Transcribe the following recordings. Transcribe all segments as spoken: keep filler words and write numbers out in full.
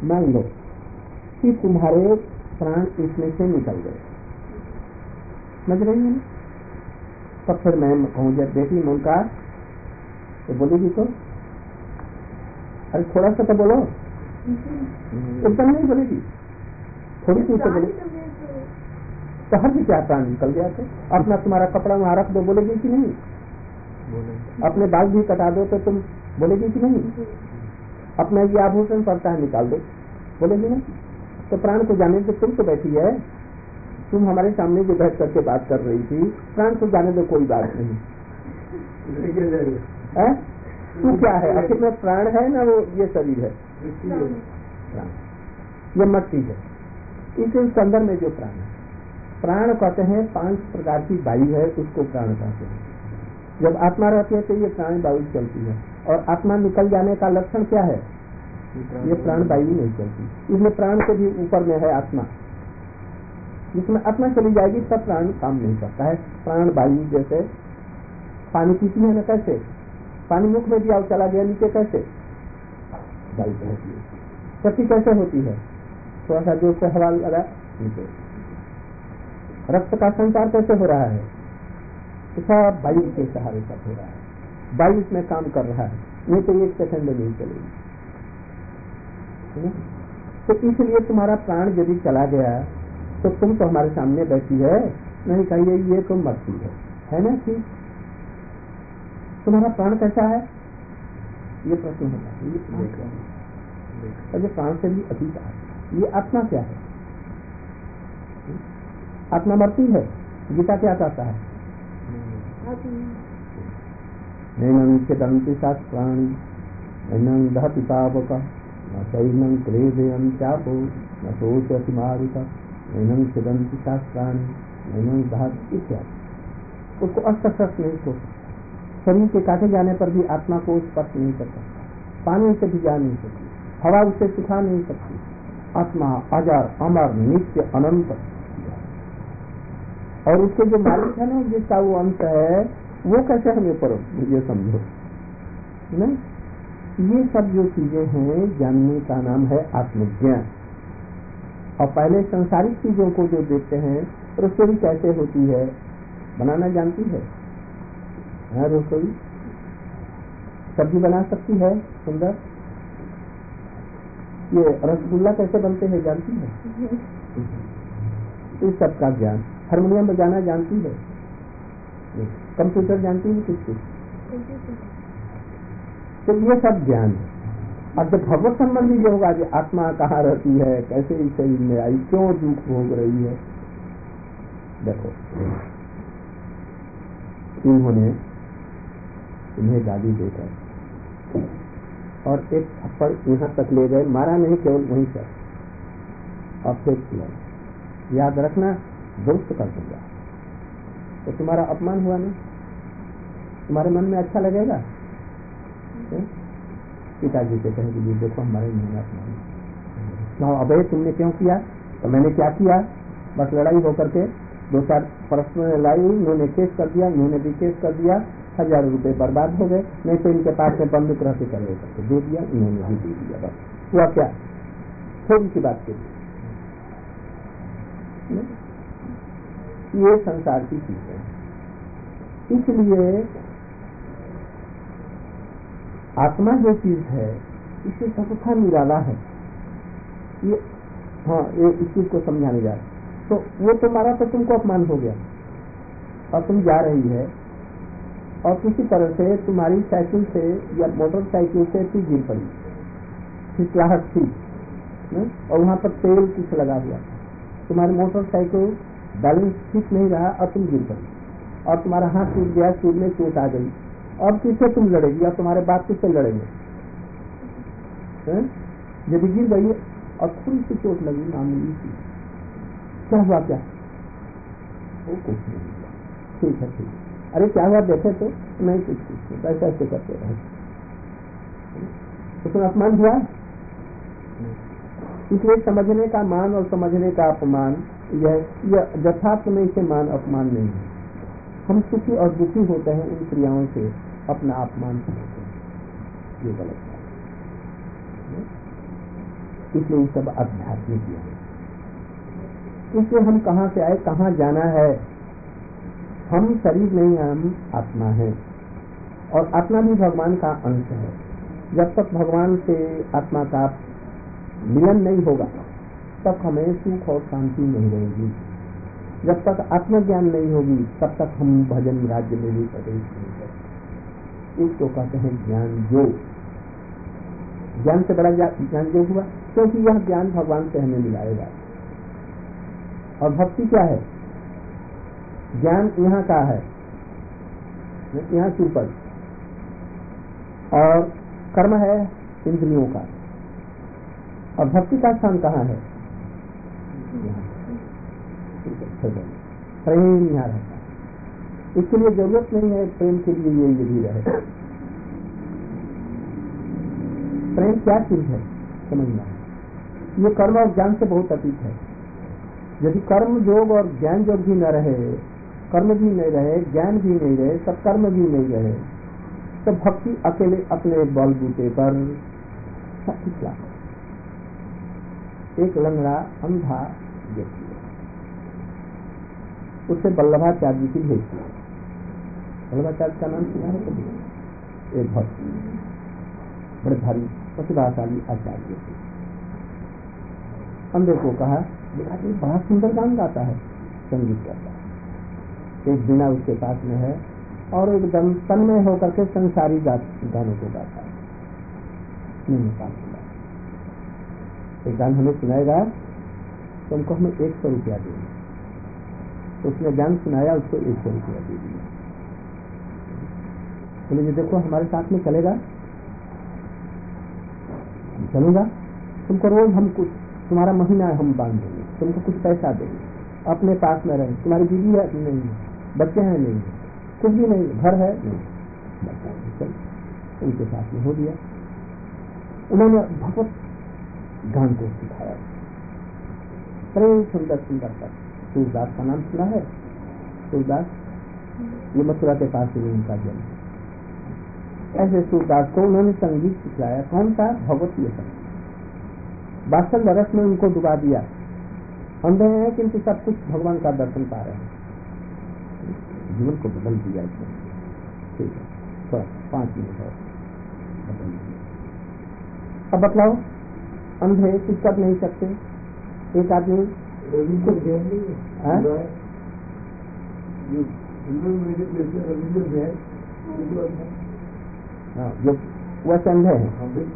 मान लो कि तुम्हारे प्राण इसमें से निकल गए, समझ रही है? तब फिर मैं कहूँ जब बेटी मुनका तो बोलेगी तो अरे थोड़ा सा तो बोलो, एकदम नहीं बोलेगी, थोड़ी सी तो बोलेगी। तो हर क्या प्राण निकल गया तो अपना तुम्हारा कपड़ा वहां रख दो, बोलेगी कि नहीं? अपने बाल भी कटा दो तो तुम बोलेगी कि नहीं? अपना ये आभूषण पड़ता है निकाल दो, बोलेगी नहीं? तो प्राण को जाने दो, तुम तो बैठी है, तुम हमारे सामने जो बैठ करके बात कर रही थी, प्राण को जाने दो, कोई बात नहीं है? तू क्या है? आखिर में प्राण है ना, वो ये शरीर है, प्राण ये मट्टी है, इसे इस अंदर में जो प्राण है, प्राण कहते हैं पांच प्रकार की वायु है, उसको प्राण कहते हैं। जब आत्मा रहती है तो ये प्राण वायु चलती है, और आत्मा निकल जाने का लक्षण क्या है? ये प्राण वायु नहीं चलती, इसमें प्राण से भी ऊपर में है आत्मा। जिसमें आत्मा चली जाएगी तब प्राण काम नहीं करता है। प्राण वायु जैसे पानी पीती है ना, कैसे पानी मुख में दिया चला गया नीचे, कैसे वायु बहती है। गति कैसे होती है? थोड़ा सा जोर से हवा लगा नीचे। रक्त का संचार कैसे हो रहा है? सब वायु के सहारे सब हो रहा है, वायु इसमें काम कर रहा है, नहीं तो एक सेकंड में नहीं चलेगी। तो इसलिए तुम्हारा प्राण यदि चला गया तो तुम तो हमारे सामने बैठी है, नहीं कहिए ये तो मरती है, है ना? ठीक, तुम्हारा प्राण कैसा है? ये प्रश्न होता है। ये प्राण क्या है? और ये प्राण से भी अतीत है। ये आत्मा क्या है? आत्मा मरती है। गीता क्या कहता है? नैनं छिदन्ति शास्त्राणि नैनं दहति पावकः न चैनं क्लेदयन् चापो न शोचति मारुतः नैनं छिदन्ति शास्त्राणि नैनं दहति इत्यादि। उसको अस्पर्श नहीं हो सकता। शरीर के काटे जाने पर भी आत्मा को स्पर्श नहीं कर सकता, पानी उसे भिजा नहीं सकती, हवा उसे सुखा नहीं सकती। आत्मा अजर अमर नित्य अनंत, और उसके जो मालिक है ना, जिसका वो अंश है, वो कैसे हमें पर ये समझो नहीं। ये सब जो चीजें हैं जानने का नाम है आत्मज्ञान। और पहले संसारिक चीजों को जो देखते हैं, रसोई कैसे होती है बनाना जानती है, है रसोई सब्जी बना सकती है सुंदर। ये रसगुल्ला कैसे बनते हैं जानती है? इस सब का ज्ञान। हारमोनियम बजाना जानती है, कंप्यूटर जानती है किस चीज? तो ये सब ज्ञान है। अब जब भगवत संबंधी जो होगा, जो आत्मा कहाँ रहती है, कैसे इस शरीर में आई, क्यों दुख भोग रही है, देखो इन्होंने इन्हें गाली देकर और एक थप्पड़ यहाँ तक ले गए, मारा नहीं केवल वहीं पर, और फिर किया। याद रखना, दुरुस्त कर दूंगा तो तुम्हारा अपमान हुआ नहीं, तुम्हारे मन में अच्छा लगेगा। पिताजी के कहेंगे देखो हमारे मन में अपमान, अबे तुमने क्यों किया? तो मैंने क्या किया? बस लड़ाई होकर के दो चार पर्सनल लड़ाई, उन्होंने केस कर दिया, उन्होंने भी केस कर दिया, हजार रुपए बर्बाद हो गए। नहीं तो इनके पास में बंदूक रहते कर लेकर दे दिया, उन्होंने भी दे दिया। बस हुआ क्या? थोड़ी सी बात के लिए ये संसार की चीज है। इसलिए आत्मा जो चीज है, इसे सबका निराला है। ये हाँ, ये इस चीज को समझाने जा रहे। तो वो तुम्हारा तो तुमको अपमान हो गया, और तुम जा रही है, और किसी तरह से तुम्हारी साइकिल से या मोटरसाइकिल से तू गिर पड़ी, फिसलाहट थी और वहां पर तेल कुछ लगा हुआ, तुम्हारी मोटरसाइकिल बैलेंस ठीक नहीं रहा और तुम गिर पड़ी, और तुम्हारा हाथ टूट गया, सिर में चोट आ गई। और किससे तुम लड़ेगी? और तुम्हारे बाप किससे लड़ेंगे? यदि गिर गई और थोड़ी सी चोट लगी, मामूली सी, क्या हुआ? क्या वो कुछ नहीं हुआ, ठीक है ठीक है। अरे क्या हुआ देखे तो नहीं, कुछ कुछ ऐसा ऐसे करते रहे, तो तुम अपमान हुआ। इसलिए समझने का मान और समझने का अपमान, यह यथार्थ में इसे मान अपमान नहीं है। हम सुखी और दुखी होते हैं उन क्रियाओं से, अपना अपमान करते हैं, ये गलत है। इसलिए ये सब आध्यात्मिक है। इसलिए हम कहाँ से आए, कहाँ जाना है। हम शरीर नहीं, हम आत्मा है और आत्मा भी भगवान का अंश है। जब तक भगवान से आत्मा का मिलन नहीं होगा तब हमें सुख और शांति नहीं रहेगी। जब तक आत्मज्ञान नहीं होगी तब तक हम भजन राज्य में भी प्रवेश नहीं करेंगे। इसको कहते हैं ज्ञान योग। ज्ञान से बड़ा ज्ञान योग हुआ, क्योंकि यह ज्ञान भगवान से हमें मिलाएगा। और भक्ति क्या है? ज्ञान यहाँ का है, यहाँ से ऊपर, और कर्म है इंद्रियों का, और भक्ति का स्थान कहाँ है? प्रेम यहाँ रहता है। इसके लिए जरूरत नहीं है प्रेम के लिए ये यदि रहे। प्रेम क्या चीज है समझना। ये कर्म और ज्ञान से बहुत अतीत है। यदि कर्म योग और ज्ञान योग भी न रहे, कर्म भी नहीं रहे, ज्ञान भी नहीं रहे, सत्कर्म भी नहीं रहे, तो भक्ति अकेले अपने बलबूते पर सब कुछ ला। एक लंगड़ा अंधा व्यक्ति, उससे वल्लभाचार्य जी की भेंट की। वल्लभाचार्य का नाम सुना है कभी? एक बहुत बड़े भारी प्रतिभाशाली आचार्य थे। अंधे को कहा, देखा कि बड़ा सुंदर गान गाता है, संगीत करता है। एक बिना उसके पास में है और एकदम तन्मय होकर के संसारी गानों को गाता है। नहीं पास एक गान हमें सुनाएगा तो हमको हमें एक सौ रुपया देंगे। उसने गान सुनाया, उसको एक सौ रुपया दे दिया। बोले, देखो हमारे साथ में चलेगा? चलूंगा, तुमको रोज हम कुछ, तुम्हारा महीना हम बांध देंगे, तुमको कुछ पैसा देंगे, अपने पास में रहे। तुम्हारी बीवी है? नहीं। बच्चे हैं? नहीं। कुछ भी नहीं। घर है? नहीं। चल, उनके साथ में हो दिया। उन्होंने भगवत गान को सिखाया। बड़े सुंदर सुंदर तक। सूरदास का नाम सुना है? सूरदास, ये मथुरा के पास हुए उनका जन्म। ऐसे सूरदास को उन्होंने संगीत सिखाया। कौन सा? भगवतीय संगीत। वात्सल्य रस में उनको डुबा दिया। अंधे हैं किंतु सब कुछ भगवान का दर्शन पा रहे हैं। जीवन को बदल दिया इसने। ठीक है, थोड़ा पांच मिनट और बदल दिया। अब बतलाओ, अंधे कुछ कर नहीं सकते। एक आदमी कुछ जो वैसे अंधे हैं,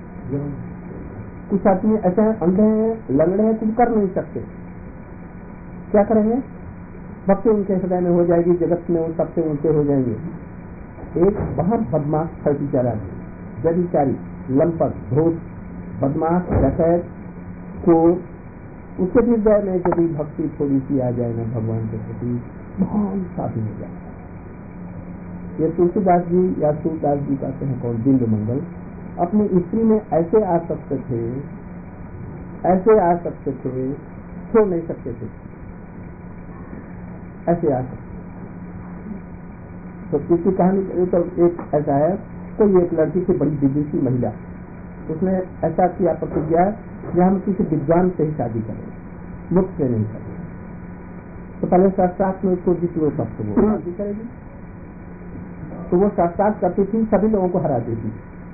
कुछ आदमी ऐसे हैं, अंधे हैं, लंगड़े हैं, कुछ कर नहीं सकते। क्या करेंगे? भक्ति उनके हृदय में हो जाएगी, जगत में वो सबसे ऊंचे हो जाएंगे। एक वहां बदमाश फर्टीचारा, व्यभिचारी, लंपट, धूत, बदमाश, डकैत, चोर, उसके भी हृदय में यदि भक्ति थोड़ी सी आ जाए ना भगवान के प्रति, बहुत साधु हो जाए। ये तुलसीदास जी या सूरदास जी कहते हैं कौन, बिंदु मंगल, अपनी स्त्री में ऐसे आ सकते थे, ऐसे आ सकते थे, छोड़ नहीं सकते थे, ऐसे आ सकते। तो किसी कहानी तो एक ऐसा है, कोई एक लड़की थी, बड़ी विदेशी महिला, उसने ऐसा किया प्रतिज्ञा कि हम किसी विद्वान से ही शादी करें, मुक्त से नहीं करें। तो पहले शास्त्रार्थ में उसको जिस लोग सबसे वो शादी करेगी, तो वो शास्त्रार्थ करती थी, सभी लोगों को हरा देती।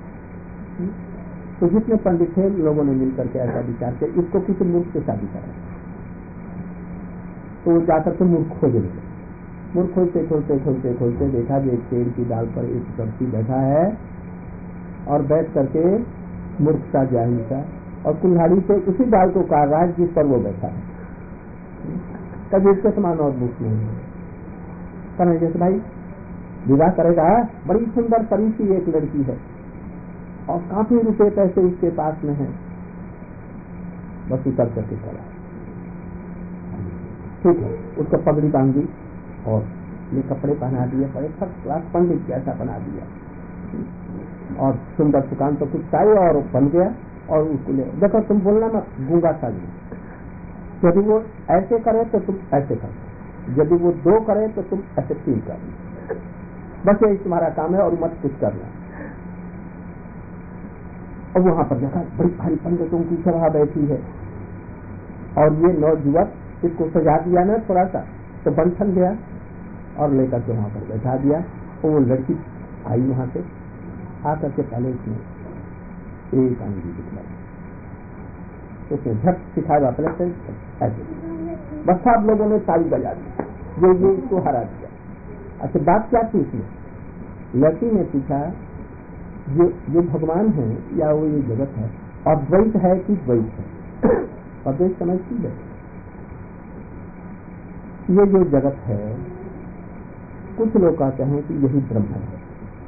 तो जितने पंडित थे लोगों ने मिलकर के ऐसा विचार किया, इसको किसी मूर्ख से शादी करें। तो वो जाकर के मूर्ख खोजने लगे। मूर्ख खोजते खोजते खोजते खोजते देखा कि एक पेड़ की डाल पर एक व्यक्ति बैठा है और बैठ करके मूर्ख सा जाहिल सा और कुल्हाड़ी से उसी डाल को काट रहा है जिस पर वो बैठा है। कभी इसके समान और मूर्ख नहीं है। कहने जैसे भाई विवाह करेगा, बड़ी सुंदर परी सी एक लड़की है और काफी रुपए पैसे इसके पास में है, बस उतर करके चला। ठीक है, उसको पगड़ी बांधी और ये कपड़े पहना दिए, बड़े फर्स्ट क्लास पंडित जैसा बना दिया और सुंदर दुकान तो कुछ चाहिए और बन गया। और उसको ले देखो, तुम बोलना मत, गूंगा चाहिए। यदि वो ऐसे करे तो तुम ऐसे करो, यदि वो दो करे तो तुम ऐसे तीन करो, बस यही तुम्हारा काम है और मत कुछ करना। और वहां पर देखा बड़ी भारी पंडितों की सभा बैठी है और ये नौजुवक इसको सजा दिया ना थोड़ा सा तो बंठन गया और लेकर के वहां पर बैठा दिया। और वो लड़की आई वहां से आकर के पहले उसने एक अंगी दिखलाई, उसने झट सिखाया अपने से ऐसे बस सब लोगों ने ताली बजा दी, ये ये इसको हरा दिया। अच्छा बात क्या थी इसमें? लड़की ने पूछा ये ये भगवान है या वो ये जगत है, अद्वैत है कि द्वैत है? अद्वैत समझती है। ये जो जगत है कुछ लोग कहते हैं कि यही ब्रह्म है,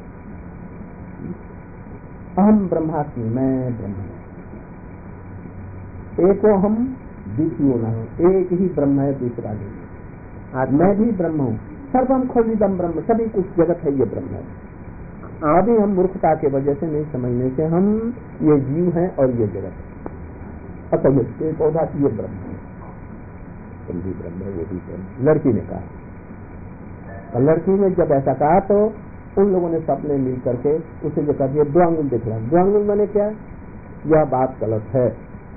अहम ब्रह्मास्मि, मैं ब्रह्म हूं, एको हम द्वितीयो न हो, एक ही ब्रह्म है दूसरा नहीं। आज मैं भी ब्रह्म हूँ, सर्वम खलिदम ब्रह्म, सभी कुछ जगत है ये ब्रह्म है। अभी हम मूर्खता के वजह से नहीं समझने से हम ये जीव हैं और ये जगत है, अतः ये पौधा की ये ब्रह्म है, तुम भी ब्रह्म है वो भी ब्रह्म। लड़की ने कहा, लड़की ने जब ऐसा कहा तो उन लोगों ने सबने मिल करके उसे जो कर दिया दो आंगुल दिखला। दो आंगुल मैंने क्या, यह बात गलत है,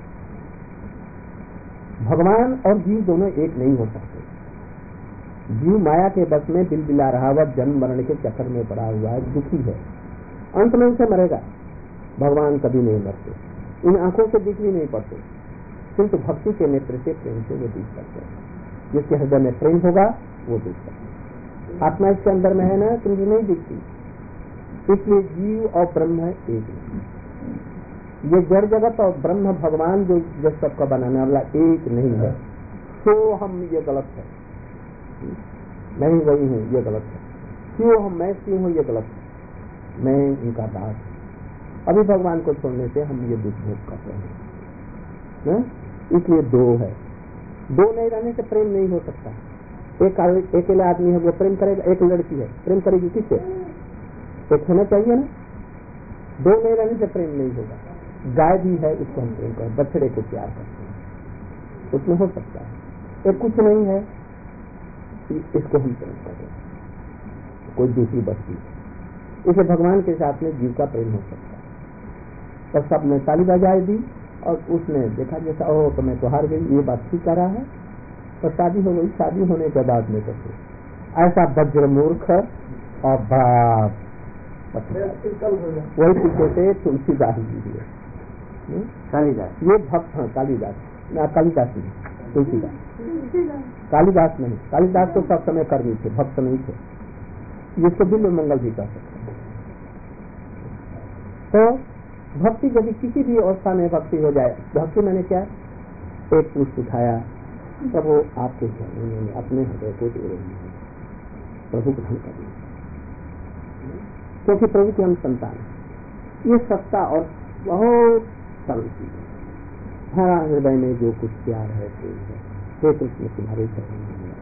भगवान और जीव दोनों एक नहीं हो सकते। जीव माया के बस में बिल बिला रहा हुआ जन्म मरण के चक्कर में पड़ा हुआ है, दुखी है, अंत में उसे मरेगा। भगवान कभी नहीं मरते, इन आंखों से दिख भी नहीं पड़ते, किंतु भक्ति के नेत्र से प्रेम से वो दिख सकते हैं। जिसके हृदय में प्रेम होगा वो दिख सकता है। आत्मा इसके अंदर में है ना, तुमको नहीं दिखती, इसलिए जीव और ब्रह्म है एक नहीं। ये जड़ जगत और ब्रह्म भगवान जो जब सबका बनाने वाला एक नहीं है, तो हम ये गलत है, मैं ही वही हूँ ये गलत है, क्यों हम मैं क्यों हूँ ये गलत है, मैं इनका दास। अभी भगवान को छोड़ने से हम ये दुख भोग करते हैं, इसलिए दो है, दो नहीं रहने से प्रेम नहीं हो सकता। एक अकेला आदमी है वो प्रेम करेगा, एक लड़की है प्रेम करेगी किससे? एक होना चाहिए ना, दो नहीं रहने से प्रेम नहीं होगा। गाय भी है उसको हम प्रेम करें, बछड़े को प्यार करते हैं, उसमें हो सकता है। एक कुछ नहीं है इसको हम प्रेम करें, कोई दूसरी बस्ती, इसे भगवान के साथ में जीव का प्रेम हो सकता है। तो सबने ताली बजाई दी और उसने देखा जैसा ओ तो मैं तो हार गई, ये बात ठीक कर रहा है, तो शादी हो गई। शादी होने के बाद में तो ऐसा वज्र मूर्ख और बाप वही पीछे से तुलसीदास जी दिए, कालिदास, ये भक्त हैं कालिदास, कालिदास नहीं तुलसीदास, कालिदास नहीं, कालिदास तो सब समय कर्मी थे, भक्त नहीं थे, जिसको बिल्व मंगल भी कर सकते हैं। तो भक्ति यदि किसी भी अवस्था में भक्ति हो जाए, भक्ति मैंने क्या, एक पुष्प उठाया तब वो आपके उन्होंने अपने हृदय को दे रही है, प्रभु को धन कर दिया, क्योंकि प्रभु की हम संतान, ये सत्ता और बहुत सरल चीज है। हमारा हृदय में जो कुछ प्यार है प्रेम है, हे कृष्ण तुम्हारे चरण में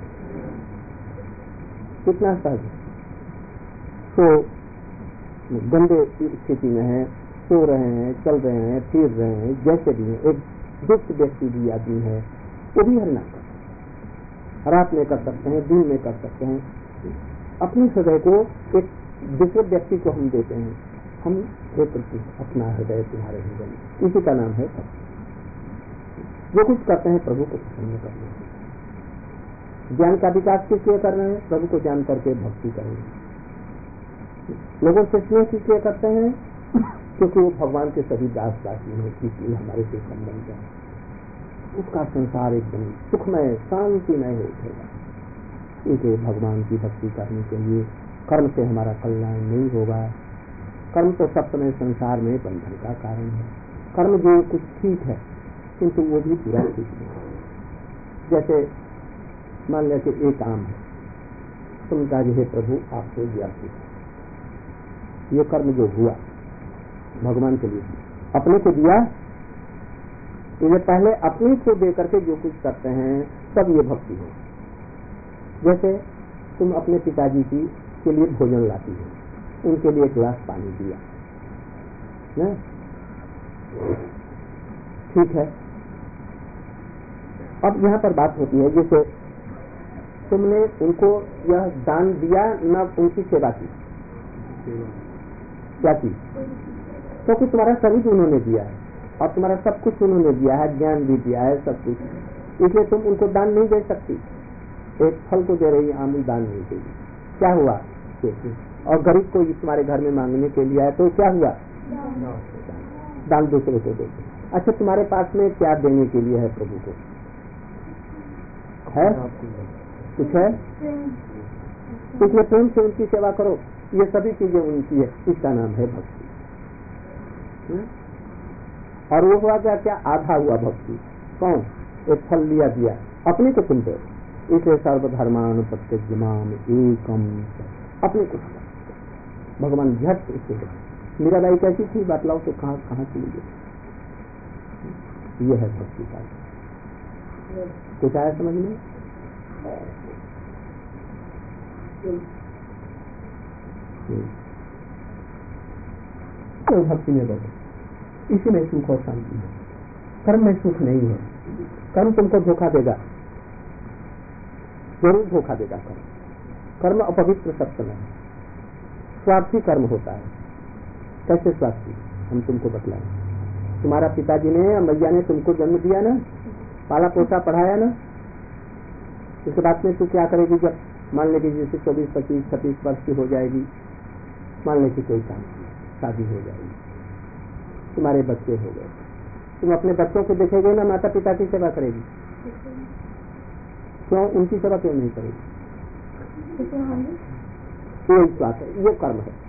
कितना सहज। तो गंदे स्थिति में है, सो रहे हैं, चल रहे हैं, फिर रहे हैं, जैसे भी है, एक दुष्ट व्यक्ति भी आदमी है वो भी हरिनाम करते हैं, रात में कर सकते हैं, दिन में कर सकते हैं। अपने हृदय को एक दूसरे व्यक्ति को हम देते हैं, हम हे कृष्ण अपना हृदय तुम्हारे हृदय में, इसी का नाम है भक्ति। जो कुछ करते हैं प्रभु को प्रसन्न करना है। ज्ञान का विकास किस लिए कर रहे हैं? प्रभु को जान करके भक्ति करेंगे। लोगों से स्नेह किस लिए करते हैं? क्योंकि वो भगवान के सभी दास दासी हैं, इसलिए हमारे से संबंध है। उसका संसार एकदम सुखमय शांतिमय हो उठेगा। इसलिए भगवान की भक्ति करने के लिए कर्म से हमारा कल्याण नहीं होगा। कर्म तो सब समय संसार में बंधन का कारण है। कर्म जो कुछ ठीक है किंतु वो भी पूरा ठीक नहीं। जैसे मान लिया कि एक आम है, तुम कहा हे प्रभु आपको दिया, ये कर्म जो हुआ भगवान के लिए अपने को दिया, इन्हें पहले अपने को दे करके जो कुछ करते हैं सब ये भक्ति है। जैसे तुम अपने पिताजी की के लिए भोजन लाती हो, उनके लिए एक गिलास पानी दिया ना, ठीक है। अब यहाँ पर बात होती है, जैसे तुमने उनको यह दान दिया ना, उनकी सेवा की, क्या की? क्योंकि तो तुम्हारा शरीर उन्होंने दिया है और तुम्हारा सब कुछ उन्होंने दिया है, ज्ञान भी दिया है, सब कुछ, इसलिए तुम उनको दान नहीं दे सकती। एक फल को दे रही आम दान नहीं देगी, क्या हुआ? और गरीब को तुम्हारे घर में मांगने के लिए आया तो क्या हुआ? दान दूसरे को दे। अच्छा, तुम्हारे पास में क्या देने के लिए है प्रभु को? है कुछ है? इसलिए प्रेम से उनकी सेवा करो, ये सभी चीजें उनकी है, इसका नाम है भक्ति। और वो हुआ क्या? क्या आधा हुआ भक्ति। कौन? एक फल लिया दिया, अपने को तुम दो, इसलिए सर्वधर्मान प्रत्येक माम एकम, अपने को भगवान झट इसे। मीराबाई कैसी थी बतलाओ तो, कहाँ कहाँ चली गई? ये है भक्ति का। कुछ आया समझ में? तो भक्ति में बढ़ो, इसी में सुख और शांति है। कर्म में सुख नहीं है। कर्म तुमको धोखा देगा, जरूर धोखा देगा कर्म। कर्म अपवित्र सत्य है, स्वार्थी कर्म होता है। कैसे स्वार्थी? हम तुमको बतलाएं। तुम्हारा पिताजी ने, मैया ने तुमको जन्म दिया ना, पाला पोसा पढ़ाया ना, इसके बाद में तू क्या करेगी? जब मान लेगी जैसे चौबीस पच्चीस छब्बीस वर्ष की हो जाएगी, मान ले कि कोई काम की शादी हो जाएगी, तुम्हारे बच्चे हो गए, तुम अपने बच्चों को देखेगे ना, माता पिता की सेवा करेगी? क्यों? उनकी सेवा क्यों नहीं करेगी? ये स्वार्थ है, ये कर्म है।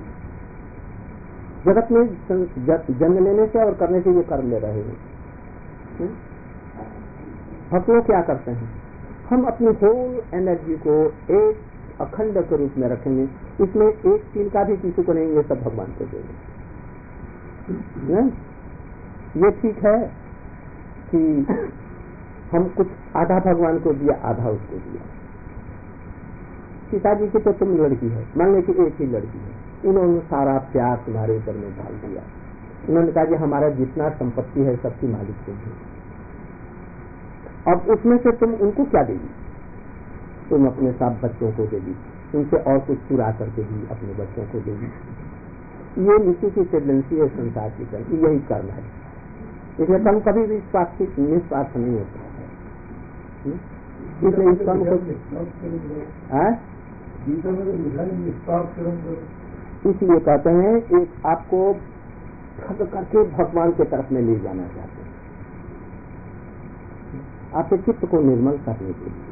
जगत में जन्म लेने से और करने से ये कर्म ले रहे हैं। हम लोग क्या करते हैं? हम अपनी होल एनर्जी को एक अखंड के रूप में रखेंगे, इसमें एक चीज का भी किसी को नहीं, ये सब भगवान को देंगे। ये ठीक है कि हम कुछ आधा भगवान को दिया, आधा उसको दिया। पिताजी की तो तुम लड़की है, मान लो कि एक ही लड़की है, उन्होंने सारा प्यार तुम्हारे ऊपर में डाल दिया। उन्होंने कहा कि हमारा जितना संपत्ति है सबकी मालिक तुम हो। अब उसमें से तुम उनको क्या देगी? तुम अपने साथ बच्चों को देगी, उनसे और कुछ चुरा करके भी अपने बच्चों को देगी। ये नीचे की टेंडेंसी है संसार की तरफ, यही कर्म है। इसलिए कर्म कभी भी स्वार्थ निस्वार्थ नहीं होता है। इसलिए इस कर्म को इसलिए कहते हैं एक आपको ठग करके भगवान की तरफ में ले जाना चाहते हैं, आपके चित्त को निर्मल करने के लिए।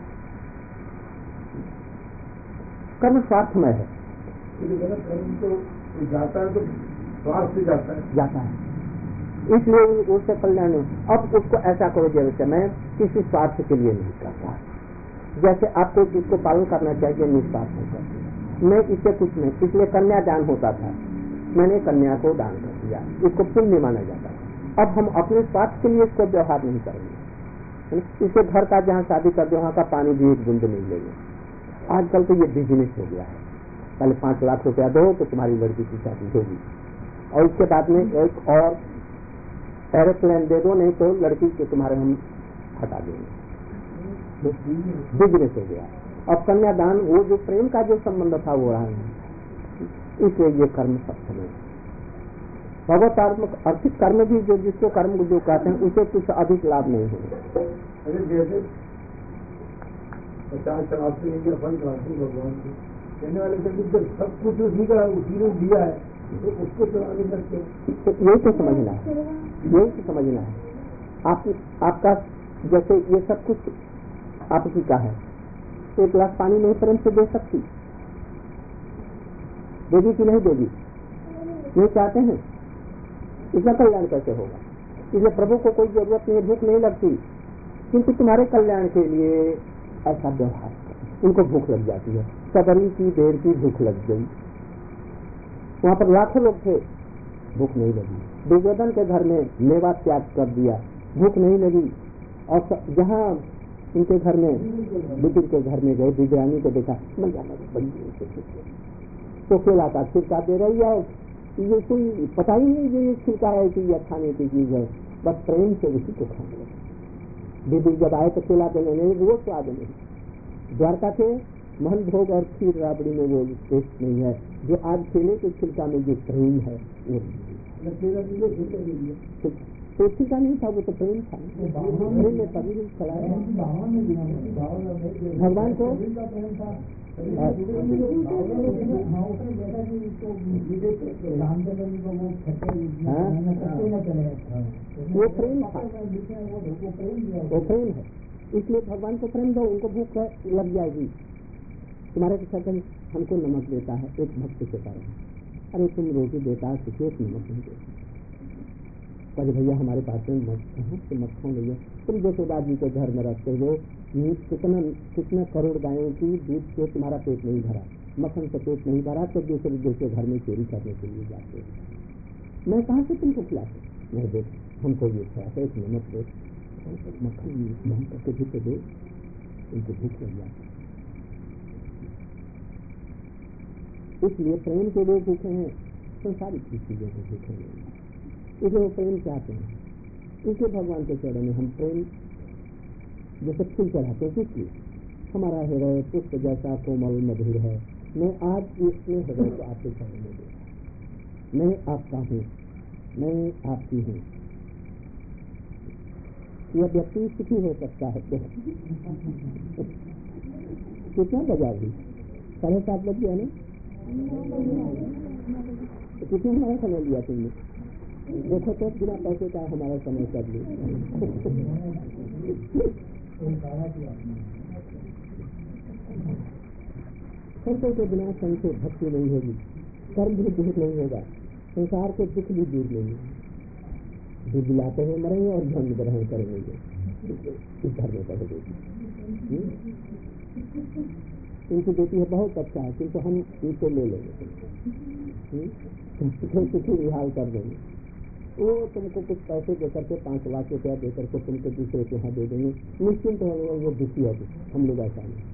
कर्म स्वार्थमय है, कर्म तो जाता है तो स्वार्थ से जाता है जाता है इसलिए उससे कल्याण। अब उसको ऐसा करो जैसे मैं किसी स्वार्थ के लिए नहीं करता, जैसे आपको जिसको पालन करना चाहिए निस्वार्थ होकर, मैं इससे कुछ नहीं। इसलिए कन्या दान होता था, मैंने कन्या को दान कर दिया, इसको पुण्य माना जाता था। अब हम अपने स्वार्थ के लिए इसको व्यवहार नहीं करेंगे। इसके घर का जहाँ शादी कर दो वहाँ का पानी भी एक बूंद नहीं लेंगे। आजकल तो ये बिजनेस हो गया है, पहले पांच लाख रुपया दो तो तुम्हारी लड़की की शादी होगी, और उसके बाद में एक और एरोप्लेन दे दो, नहीं तो लड़की के तुम्हारे हम हटा देंगे। बिजनेस हो गया। अब कन्यादान वो जो प्रेम का जो संबंध था वो रहा नहीं। इसलिए ये कर्म सत्य है। भगवतात्मक अर्थिक कर्म भी जो जिसको कर्म जो कहते हैं उसे कुछ अधिक लाभ नहीं है। अरे जैसे पचास चलाते हैं फल चलाते भगवान को कहने वाले जब सब कुछ उसी का उसी ने दिया है तो उसको चलाने लगते हैं। तो यही तो समझना है, यही तो समझना है। आप आपका जैसे ये सब कुछ आपकी का है, एक गिलास पानी नहीं प्रेम से दे सकती, देगी कि नहीं देगी? नहीं चाहते हैं, इसका कल्याण कैसे होगा? इसलिए प्रभु को कोई जरूरत नहीं, भूख नहीं लगती, किंतु तुम्हारे कल्याण के लिए ऐसा व्यवहार, उनको भूख लग जाती है। सबरी की देर की भूख लग गई, वहां पर लाखों लोग थे, भूख नहीं लगी। दुर्योधन के घर में मेवा त्याग कर दिया, भूख नहीं लगी। और जहाँ इनके घर में बुजुर्ग के घर में गए, बिजरानी को देखा, मैया बड़ी तो केला का छिलका दे रही है, ये कोई पता ही नहीं जो ये छिलका है कि ये खाने की चीज है, बस प्रेम से उसी को खाने लगे। दीदी जब आए तो केला देने नहीं, वो स्वाद नहीं। द्वारका के महल भोग और खीर राबड़ी में वो टेस्ट नहीं है जो आज केले के छिलका में जो प्रेम है वो। तेरा दिलो छोटे दे दिया सोची का नहीं था, वो तो प्रेम था। प्रेम में कभी भी खड़ा है भगवान को। वो प्रेम था, वो प्रेम है, इसलिए भगवान को प्रेम दो, उनको भूख लग जाएगी। तुम्हारे कहते हैं हमको नमक देता है, एक भक्त से कारण, अरे तुम रोटी देता है तो एक नमक नहीं देता। अरे भैया हमारे पास में मक्खन तो मक्खन नहीं है। तुम यशोदा जी के घर में रखते हो, कितना कितना करोड़ गायों की दूध से तुम्हारा पेट नहीं भरा, मक्खन से पेट नहीं भरा, तो दूसरे दूसरे घर में चोरी करने के लिए जाते हो। मैं कहाँ से तुमको खिलाते? नहीं देख, हमको ये खिलाते, एक नमक दे, मक्खन बहन करके भी तो दे, उनको भूख लग जाती। इसलिए प्रेम के लिए भूखे हैं, संसारिक चीजों को भूखे हैं, इसलिए वो प्रेम चाहते हैं। इसलिए भगवान के चरण में हम प्रेम जैसे फूल चढ़ाते हैं, इसलिए हमारा हृदय पुष्प जैसा कोमल मधुर है। मैं आज इसमें हृदय को आपके चरण में देता, मैं आपका हूँ, मैं आपकी हूँ। यह व्यक्ति सुखी हो सकता है। कितना बजा दी? साढ़े सात बज गया ना? कितना हमारा समय लिया तुमने? देखो तो बिना पैसे का हमारा समय कर ली। संतों के बिना संत भक्ति नहीं होगी, कर्म भी दूर नहीं होगा, संसार के दुख भी दूर नहीं होगा। जो दिलाते हैं मरेंगे और धन ग्रहण करेंगे, इस घर में पढ़ेंगे। इनकी बेटी है बहुत अच्छा है, किंतु हम इनको ले लेंगे, सुखी विहार कर देंगे। वो तुमको कुछ पैसे देकर के पांच लाख रुपया देकर के तुमको दूसरे के यहाँ दे देंगे, निश्चिंत हो गए, वो दुखी है। हम लोग ऐसा नहीं,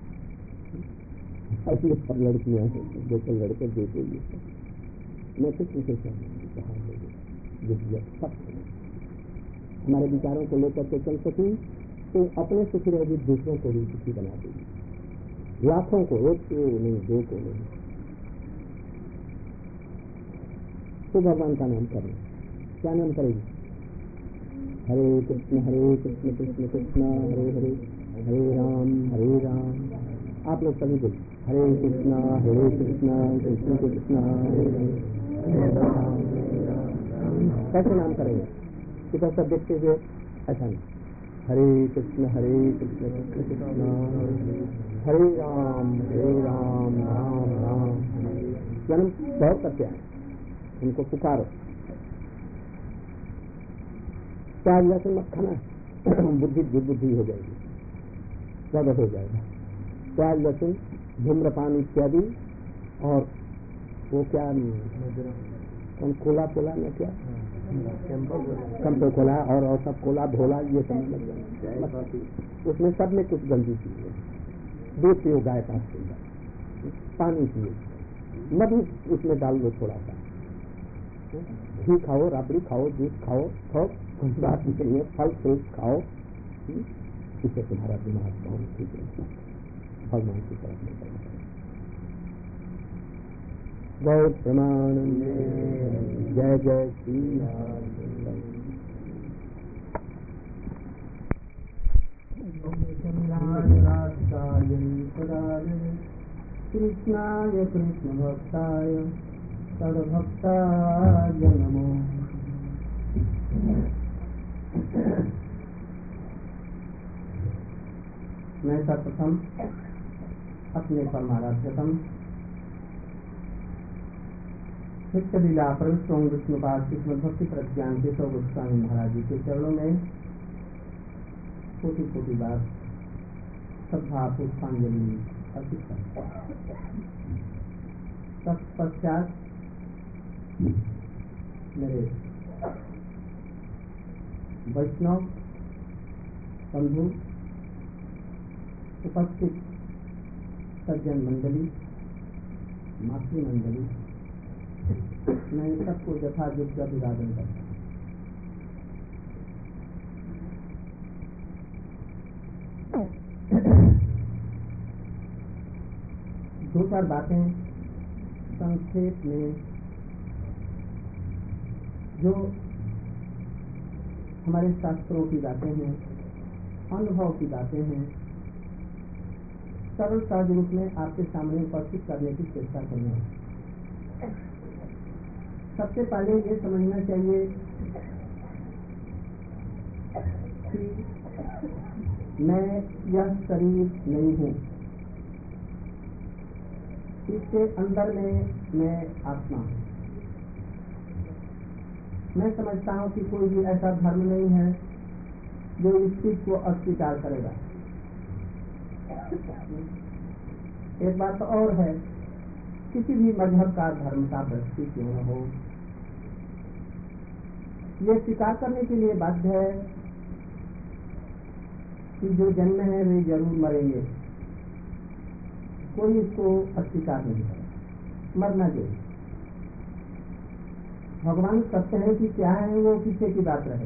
ऐसी सब लड़कियां हैं देखो लड़के दे देंगे, मैं कुछ नहीं कहता। सब हमारे विचारों को लेकर के चल सकी तो अपने सुखी रहेगी, दूसरों को भी सुखी बना देगी। लाखों को, एक को नहीं, दो को नहीं, तो भगवान का नाम करें। क्या नाम करेगी? हरे कृष्ण हरे कृष्ण कृष्ण कृष्ण हरे हरे, हरे राम हरे राम। आप लोग सभी बोलिए हरे कृष्णा हरे कृष्णा कृष्ण कृष्ण हरे हरे राम। कैसे नाम करेंगे? इधर सब देखते हुए ऐसा नहीं, हरे कृष्ण हरे कृष्ण कृष्ण कृष्ण हरे राम हरे राम राम राम। जन्म बहुत करते हैं, उनको पुकारो। चार लहसुन मत खाना, बुद्धि दुर्बुद्धि हो जाएगी, ज्यादा हो जाएगा। चार लहसुन, धूम्रपान इत्यादि, और वो क्या कौन कोला कोला में क्या कंपे कोला और और सब कोला धोला, ये सब लग जाए। उसमें सब में कुछ गंदी चीज है। दूध पियो गाय का, पानी पियो, मधु उसमें डाल दो थोड़ा सा, घी खाओ, राबड़ी खाओ, दूध खाओ, थोक बात नहीं है, फल फ्रूट खाओ, इससे तुम्हारा दिमाग बहुत ठीक है, भगवान की तरफ निकल। गौ प्रमाण जय जय श्री कृष्णाय कृष्ण भक्ताय सर्वभक्ताय नमो। मैं सर्वप्रथम अपने परमाराध्यतम नित्य लीला प्रविष्ट विष्णुपाद कृष्ण भक्ति प्रज्ञान के सौ गोस्वामी महाराज जी के चरणों में कोटि कोटि बार श्रद्धा पुष्पांजलि अर्पित करता हूं। तत्पश्चात मेरे वैष्णव बंधु, उपस्थित सज्जन मंडली, मातृ मंडली, मैं सबको यथायोग्य अभिवादन करता हूँ। दो चार बातें संक्षेप में जो हमारे शास्त्रों की बातें हैं, अनुभव की बातें हैं, सरल सहज रूप में आपके सामने उपस्थित करने की चेष्टा करनी है। सबसे पहले ये समझना चाहिए कि मैं यह शरीर नहीं हूँ, इसके अंदर में मैं आत्मा हूँ। मैं समझता हूँ कि कोई भी ऐसा धर्म नहीं है जो इस चीज को अस्वीकार करेगा। एक बात और है, किसी भी मजहब का धर्म का व्यक्ति क्यों न हो, ये स्वीकार करने के लिए बाध्य है कि जो जन्म है वे जरूर मरेंगे। कोई इसको अस्वीकार नहीं करे, मरना जरूर। भगवान सत्य है कि क्या है वो पीछे की बात रहे,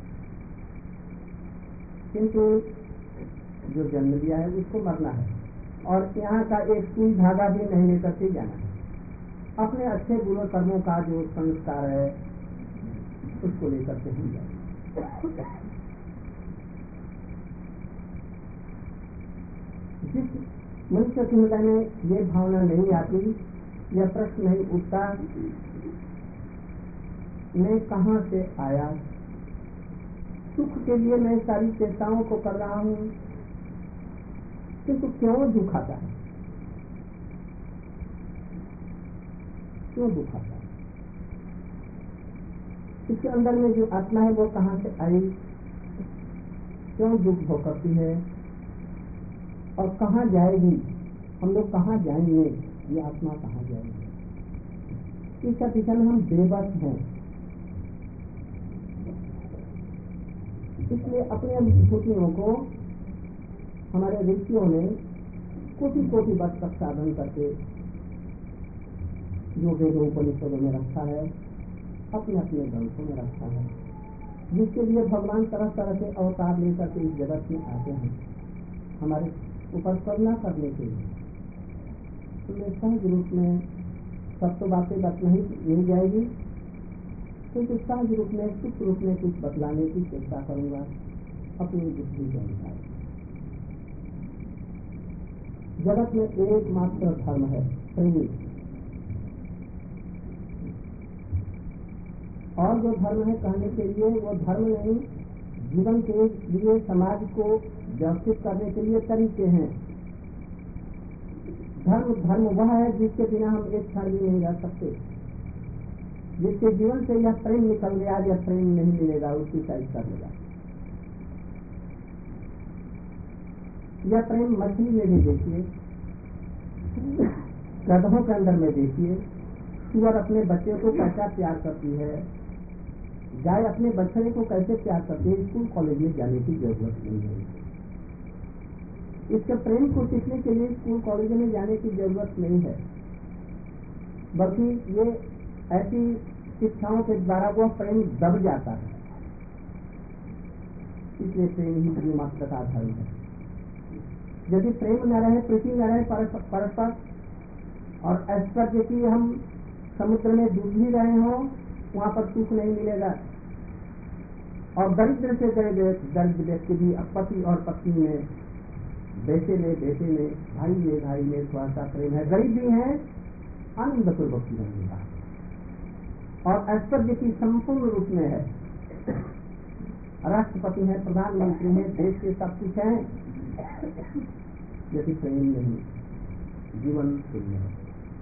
किंतु जो जन्म लिया है उसको मरना है, और यहाँ का एक सुई धागा भी नहीं लेकर के जाना है। अपने अच्छे बुरे कर्मों का जो संस्कार है उसको लेकर के ही जाए। जिस मनुष्य के हृदय में ये भावना नहीं आती, यह प्रश्न नहीं उठता मैं कहाँ से आया, सुख के लिए मैं सारी चेष्टाओं को कर रहा हूँ, किंतु क्यों दुख आता है, क्यों दुख आता है? इसके अंदर में जो आत्मा है वो कहाँ से आई, क्यों दुख भोग करती है, और कहाँ जाएगी, हम लोग कहाँ जाएंगे, ये आत्मा कहाँ जाएगी? इसका पीछे में हम बेबस हैं। इसलिए अपने अनुभूतियों को हमारे ऋषियों ने कोटि कोटि वर्ष तक साधन करके जो वेदों उपनिषदों में रखा है, अपने अपने ग्रंथों में रखा है, जिसके लिए भगवान तरह तरह के अवतार लेकर के इस जगत में आते हैं हमारे ऊपर करुणा करने के लिए। तो मैं सहज रूप में सब तो बातें बत नहीं मिल जाएगी, क्योंकि सहज रूप में सुख रूप में कुछ बतलाने की चेष्टा करूंगा अपनी बुद्धि के अनुसार। जगत में एकमात्र धर्म है प्रेम, और जो धर्म है कहने के लिए वो धर्म नहीं, जीवन के लिए समाज को व्यवस्थित करने के लिए तरीके हैं। धर्म धर्म वह है जिसके बिना हम एक क्षण भी नहीं रह सकते, जिसके जीवन से यह प्रेम निकल गया, यह प्रेम नहीं मिलेगा, उसकी साइज कर लेगा। यह प्रेम मछली में भी देखिए, गधों के अंदर में देखिए, सुअर अपने बच्चे को कैसा प्यार करती है, गाय अपने बच्चे को कैसे प्यार करती है। स्कूल कॉलेज में जाने की जरूरत नहीं है, इसके प्रेम को सीखने के लिए स्कूल कॉलेज में जाने की जरूरत नहीं है, बल्कि ये ऐसी शिक्षाओं के द्वारा वह प्रेम दब जाता है। इसलिए प्रेम ही मात्र का धर्म है। यदि प्रेम न रहे, प्रीति न रहे परस्पर, और ऐश्वर्य की हम समुद्र में डूब ही रहे हों, वहां पर सुख नहीं मिलेगा। और दरिद्र से दरिद्र व्यक्ति भी पति और पत्नी में, बेटे में बेटे में, भाई में भाई में थोड़ा सा प्रेम है, गरीब भी है, आनंद पूर्वक जीवन मिलता है, और ऐश्वर्य की संपूर्ण रूप में है। राष्ट्रपति है, प्रधानमंत्री है, देश के सब कुछ है, यदि प्रेम नहीं, जीवन शून्य है।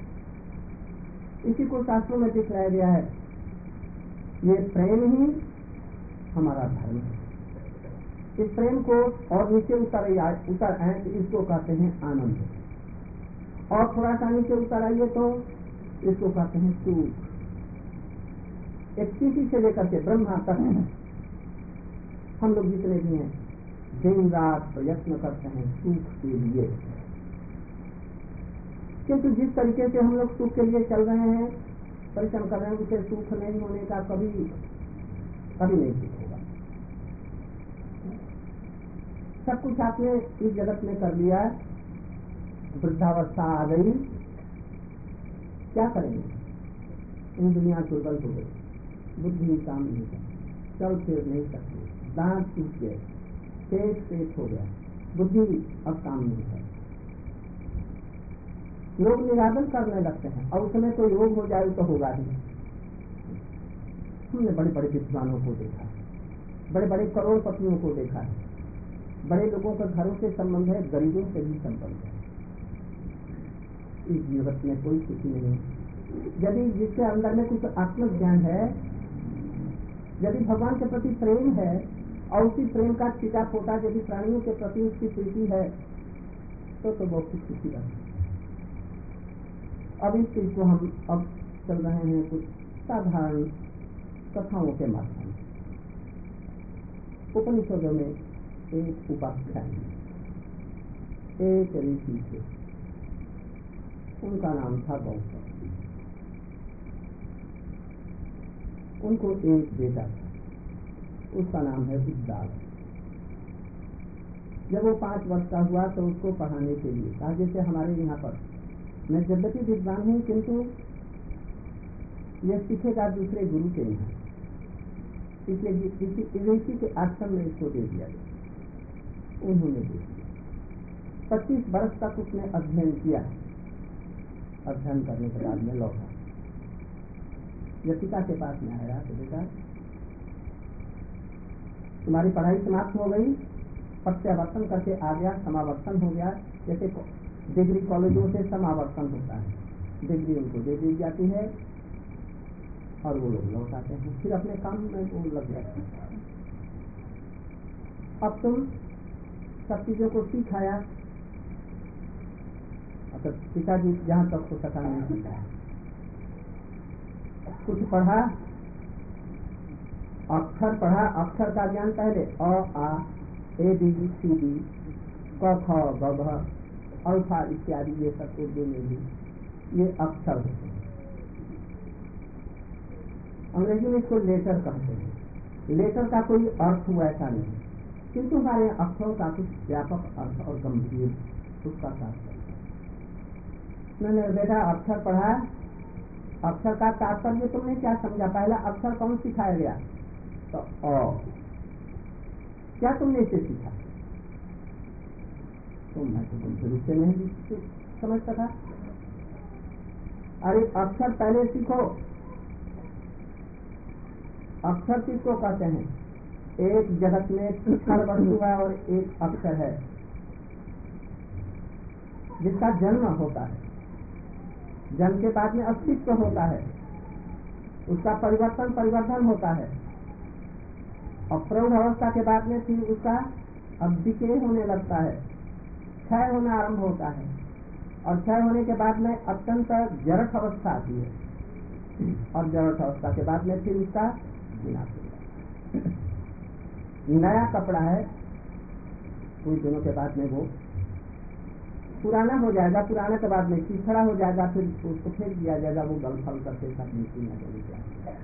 इसी को शास्त्रों में दिखलाया गया है, ये प्रेम ही हमारा धर्म है। इस प्रेम को और नीचे उतर उतर आए तो इसको कहते हैं आनंद, और थोड़ा सा नीचे उतर आइए तो इसको कहते हैं सुख। एक चीटी से लेकर के ब्रह्मा तक हम लोग जितने भी हैं दिन रात प्रयत्न करते हैं सुख के लिए, किंतु जिस तरीके से हम लोग सुख के लिए चल रहे हैं, परिश्रम कर रहे हैं, उसे सुख नहीं होने का कभी कभी नहीं सुख होगा। सब कुछ आपने इस जगत में कर लिया, वृद्धावस्था आ गई, क्या करेंगे? इन दुनिया दुर्बल हो गई, बुद्धि काम नहीं करती, चल फिर नहीं सकती, दांत टूट गए, पेट पेट हो गया, बुद्धि अब काम नहीं करती। लोग निरादन करने लगते हैं और उसमें तो योग हो जाए तो होगा ही। हमने बड़े बड़े विद्वानों को देखा है, बड़े बड़े करोड़पतियों को देखा है, बड़े लोगों का घरों से संबंध है, गरीबों से भी संबंध है। इस जगत में कोई सुखी नहीं। यदि जिसके अंदर में कुछ आत्मज्ञान है, यदि भगवान के प्रति प्रेम है और उसी प्रेम का टीका फोटा यदि प्राणियों के प्रति उसकी प्रीति है तो तो बहुत कुछ सुखी है। अब इस चीज को हम अब चल रहे हैं कुछ साधारण कथाओं के माध्यम से। उपनिषदों में एक उपाख्यान, एक ऋषि थे, उनका नाम था गौतम। उनको एक बेटा था, उसका नाम है उद्दाल। जब वो पांच वर्ष का हुआ तो उसको पढ़ाने के लिए कहा, जैसे हमारे यहाँ पर मैं यद्यपि विद्वान हूँ किंतु यह सीखेगा दूसरे गुरु के यहाँ, इसलिए ऋषि के आश्रम में इसको दे दिया गया। उन्होंने दे दिया, पच्चीस वर्ष तक उसने अध्ययन किया। अध्ययन करने के बाद में लौटा, जब पिता के पास में आया तो बेटा तुम्हारी पढ़ाई समाप्त हो गई, प्रत्यावर्तन करके आ गया, समावर्तन हो गया। जैसे डिग्री कॉलेजों से समावर्तन होता है, डिग्री उनको दे दी जाती है और वो लोग लौट आते हैं, फिर अपने काम में वो लग जाते हैं। अब तुम सब चीजों को सिखाया, अब पिताजी जहां तक हो सका नहीं सीखा, कुछ पढ़ा, अक्षर पढ़ा, अक्षर का ज्ञान पहले अ आ ए बी सी डी क ख ग घ अल्फा इत्यादि ये सब उर्दू में भी ये अक्षर होते हैं। अंग्रेजी में इसको लेटर कहते हैं। लेटर का कोई अर्थ हुआ ऐसा नहीं, किंतु हमारे अक्षरों का कुछ व्यापक अर्थ और गंभीर उसका तात्पर्य। मैंने बेटा अक्षर पढ़ा, अक्षर का तात्पर्य तुमने क्या समझा? पहला अक्षर कौन सिखाया गया? तो अ, क्या तुमने इसे सीखा? तो मैं तो तुमसे रूप से नहीं समझ सका। अरे अक्षर पहले सीखो। अक्षर किसको कहते हैं? एक जगत में क्षर वस्तु है और एक अक्षर है जिसका जन्म होता है, जन्म के बाद में अस्तित्व होता है, उसका परिवर्तन परिवर्तन होता है और प्रौढ़ अवस्था के बाद में फिर उसका अब डिके होने लगता है, क्षय होना आरंभ होता है और क्षय होने के बाद में अत्यंत जड़ठ अवस्था आती है और जड़ठ अवस्था के बाद में फिर उसका विनाश होता है। नया कपड़ा है, कुछ दिनों के बाद में वो पुराना हो जाएगा, पुराने के बाद में खिसड़ा हो जाएगा, फिर उसको फेंक दिया जाएगा, वो गल फल करके सब मिट्टी में चली जाएगी।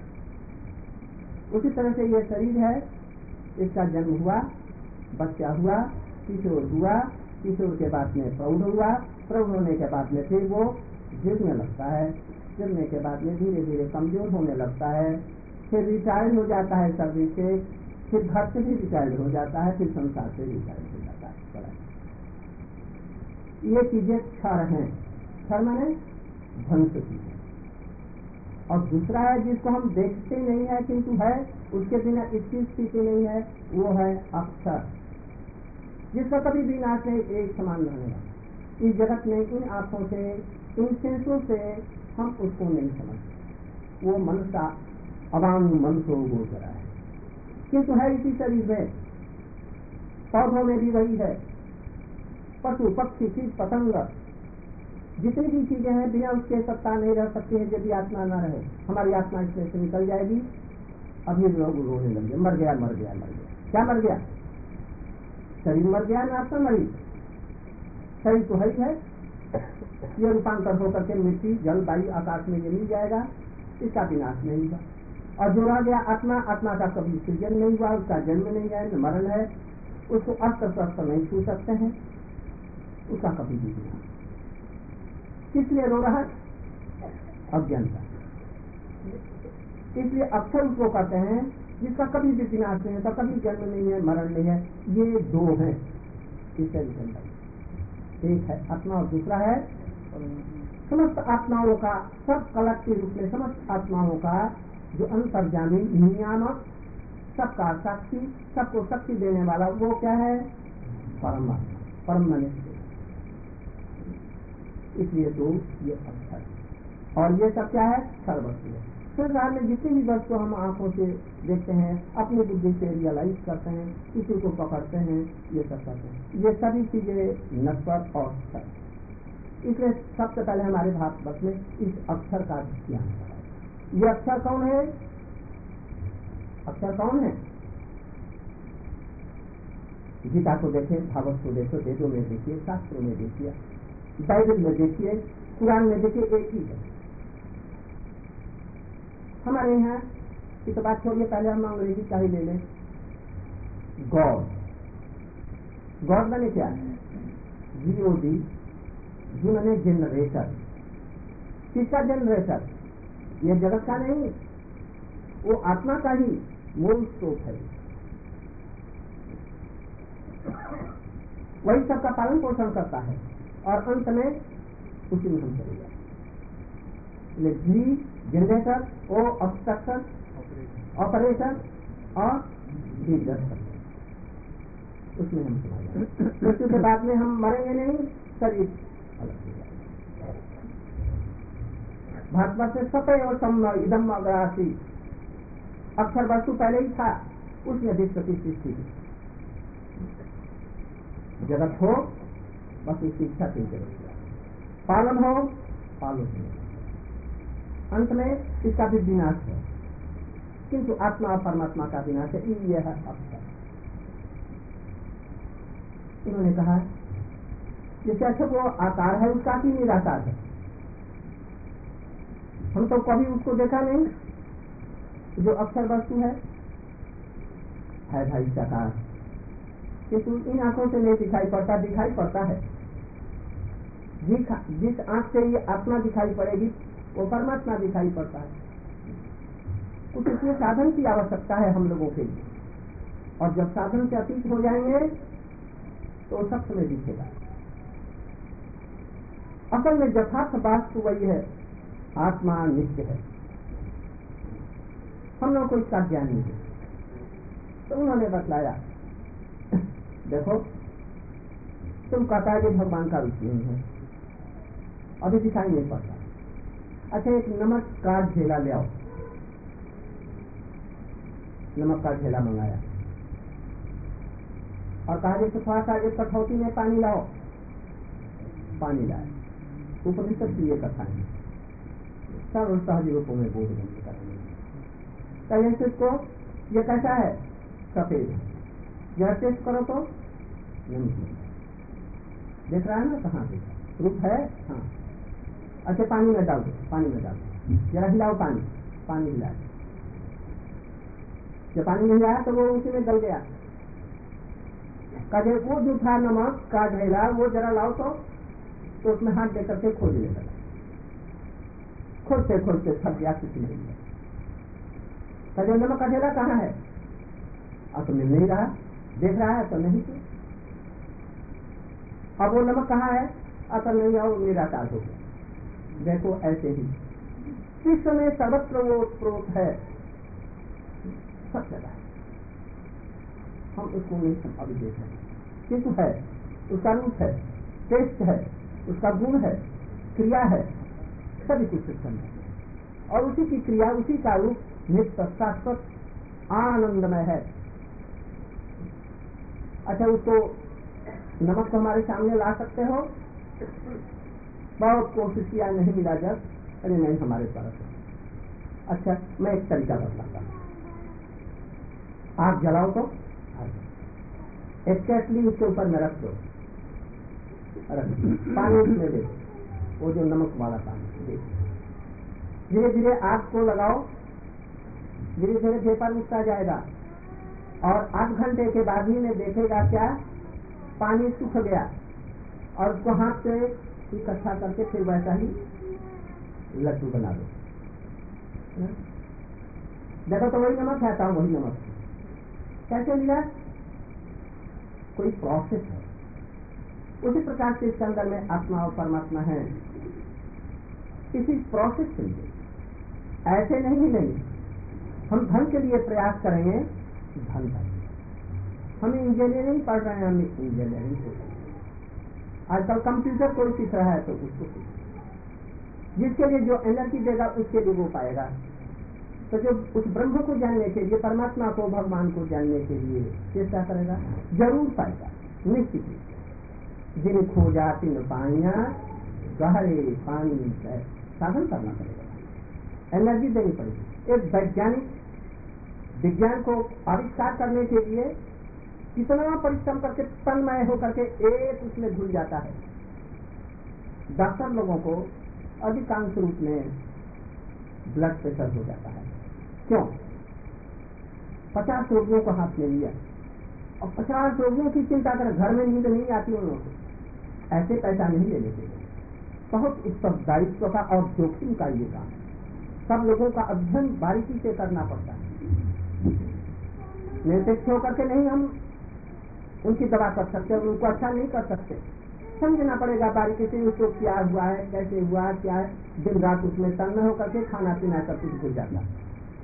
उसी तरह से ये शरीर है, इसका जन्म हुआ, बच्चा हुआ, किशोर हुआ, किशोर के बाद में प्रौढ़ हुआ, प्रौढ़ होने के बाद में फिर वो गिरने लगता है, गिरने के बाद में धीरे धीरे कमजोर होने लगता है, फिर रिटायर्ड हो जाता है सर्विस से, फिर घर से भी रिटायर्ड हो जाता है, फिर संसार से रिटायर्ड हो जाता है। ये चीजें क्षर हैं। क्षर माने ध्वंस की है। और दूसरा है जिसको हम देखते नहीं है किंतु है, उसके बिना इसकी स्थिति नहीं है, वो है अक्षर, जिसका कभी भी नाश नहीं, एक समान रहेगा। इस जगत में इन आंखों से, इन सेंसों से हम उसको नहीं समझते। वो मन का अवांग मन को गोचरा है, किंतु है इसी शरीर में। पौधों में भी वही है, पशु पक्षी कीट पतंग जितनी भी चीजें हैं बिना उसके सत्ता नहीं रह सकती है यदि आत्मा न रहे। हमारी आत्मा इसमें से निकल जाएगी, अभी लोग रोने लगे, मर गया मर गया मर गया। क्या मर गया? शरीर मर गया ना आत्मा मरी? शरीर तो है ही है, ये रूपांतर होकर के मिट्टी जल वायु आकाश में ये मिल जाएगा, इसका विनाश नहीं हुआ। और जो रह गया आत्मा, आत्मा का कभी सृजन नहीं हुआ, उसका जन्म नहीं है, न मरण है, उसको अस्त्र शस्त्र नहीं छू सकते हैं, उसका कभी भी विनाश। किस लिए रो रहा है? अज्ञानता। इसलिए अक्षर उसको कहते हैं जिसका कभी भी विनाश नहीं है, कभी जन्म नहीं है, मरण नहीं है। ये दो है इससे एक है आत्मा और दूसरा है समस्त आत्माओं का, सब कलेक्टिव रूप में समस्त आत्माओं का जो अंतर्जामी नियामक, सबका साक्षी, सबको शक्ति देने वाला, वो क्या है? परमात्मा, परम मनुष्य। इसलिए तो ये अक्षर और ये सब क्या है? सर्वस्व है। संसार में जितनी भी वस्तु हम आंखों से देखते हैं, अपनी बुद्धि से रियलाइज करते हैं, किसी को पकड़ते हैं, ये सब करते हैं, ये सभी चीजें नश्वर और सत्य। इसलिए सबसे पहले हमारे भारतवर्ष में इस अक्षर का ज्ञान है। ये अक्षर कौन है? अक्षर कौन है? गीता को देखे, भागवत को देखो, वेदों में देखिए, शास्त्रों में देखिए, बाइबल में देखिए, कुरान में देखिए, एक ही है। हमारे यहाँ की तो बात छोड़िए, पहले हम अंग्रेजी का ही ले लें। गॉड, गॉड मैंने क्या है? जी ओ डी, जी मैंने जनरेटर। किसका जनरेटर? ये जगत का नहीं, वो आत्मा का ही मूल स्रोत है। वही सबका पालन पोषण करता है और अंत में उसी में हम चले जाए। G generator, O obstruction, operator और जी दर्शन, उसमें हम चला जाए। मृत्यु के बाद में हम मरेंगे नहीं, शरीर अलग हो जाएगा। भारतवर्ष से सतय और सम इदम अग्रासी, अक्षर वस्तु पहले ही था, उसमें विश्व की सृष्टि जगत हो, बस उसकी इच्छा से जगत पालन हो, पालन हो, अंत में इसका भी विनाश है, किंतु आत्मा और परमात्मा का विनाश है। यह है अक्षर। उन्होंने कहा जैसे अच्छा वो आकार है उसका भी निराकार है। हम तो कभी उसको देखा नहीं, जो अक्षर वस्तु है है भाई साकार, किंतु इन आंखों से नहीं दिखाई पड़ता, दिखाई पड़ता है। जिस आंख से ये आत्मा दिखाई पड़ेगी वो परमात्मा दिखाई पड़ता है। कुछ इसमें साधन की आवश्यकता है हम लोगों के लिए, और जब साधन से अतीत हो जाएंगे तो सब समय दिखेगा। असल में यथार्थ बात तो वही है, आत्मा नित्य है। हम लोगों को इसका ज्ञान नहीं है। तो उन्होंने बतलाया, देखो तुम कहता है कि भगवान का रूप नहीं है, अभी दिखाई नहीं पड़ता। अच्छा एक नमक का झेला ले आओ, नमक का झेला मंगाया और कहा जैसे थोड़ा सा एक कठौती में पानी लाओ, पानी लाए। उपनिषद की ये कथा है, सर्व सहज रूपों में बोध नहीं करेंगे। कहें इसको ये कैसा है? सफेद। यह टेस्ट करो तो नहीं देख रहा है ना, कहाँ से रूप है? हाँ। अच्छा पानी में डाल दो, पानी में डाल दो, जरा हिलाओ पानी, पानी हिलाए। जब पानी नहीं आया तो वो उसी में गल गया। कहे वो जो था नमक का ढेला, वो जरा लाओ तो, तो उसमें हाथ दे करके खोज लेगा। खोजते खोजते थक गया, किसी नहीं है। कहे नमक का ढेला कहाँ है? अब तो मिल नहीं रहा, देख रहा है तो नहीं। अब वो नमक कहाँ है? असल नहीं है, वो निराकार हो गया। देखो ऐसे ही विश्व में सर्वत्र वो स्रोत है, सब जगह है, हम उसको नहीं सब अभी देख रहे हैं, किंतु है, उसका रूप है, टेस्ट है, उसका गुण है, क्रिया है, सभी कुछ सिस्टम है, और उसी की क्रिया, उसी का रूप नित्य शाश्वत आनंदमय है। अच्छा उसको नमक तो हमारे सामने ला सकते हो? बहुत कोशिश किया, नहीं मिला। जब अरे नहीं हमारे पास। अच्छा मैं एक तरीका बताता हूँ, आग जलाओ तो एक केतली उसके ऊपर में रख दो, रख पानी उसमें दे, वो जो नमक वाला पानी दे, धीरे धीरे आग को लगाओ, धीरे धीरे वेपर उठता जाएगा, और आध घंटे के बाद ही में देखेगा क्या पानी सूख गया, और उसको हाथ से इकट्ठा करके फिर वैसा ही लड्डू बना दो। देखो तो वही नमक है, था वही नमक कैसे मिला? कोई प्रोसेस है। उसी प्रकार से इसके अंदर में आत्मा और परमात्मा है, किसी प्रोसेस से मिले, ऐसे नहीं मिलेंगे। हम धन के लिए प्रयास करेंगे, धन पाएंगे। हम इंजीनियरिंग पढ़ रहे हैं, हम इंजीनियरिंग को आजकल कंप्यूटर कोई सीख रहा है तो उसको सीख, जिसके लिए जो एनर्जी देगा उसके लिए वो पाएगा। तो जो उस ब्रह्म को जानने के लिए, परमात्मा को, भगवान को जानने के लिए चेष्टा करेगा, जरूर पाएगा, निश्चित ही। जिन खोजा तिन पाइया, गहरे पानी से साधन करना पड़ेगा, एनर्जी देनी पड़ेगी। एक वैज्ञानिक विज्ञान को आविष्कार करने के लिए कितना परिश्रम करके, तन्मय होकर के एक उसमें घुल जाता है। डॉक्टर लोगों को अधिकांश रूप में ब्लड प्रेशर हो जाता है। क्यों? पचास रोगियों को हाथ में लिया और पचास रोगियों की चिंता कर, घर में नींद नहीं आती उन लोगों को, ऐसे पैसा नहीं ले लेते। बहुत उत्तरदायित्व का और जोखिम का ये काम है। सब लोगों का अध्ययन बारीकी से करना पड़ता है। निरपेक्ष होकर के नहीं हम उनकी दवा कर सकते, उनको अच्छा नहीं कर सकते। समझना पड़ेगा बारीकी से, उसको क्या हुआ है, कैसे हुआ है, क्या है। दिन रात उसमें तंग होकर के खाना पीना सब कुछ भूल जाता है।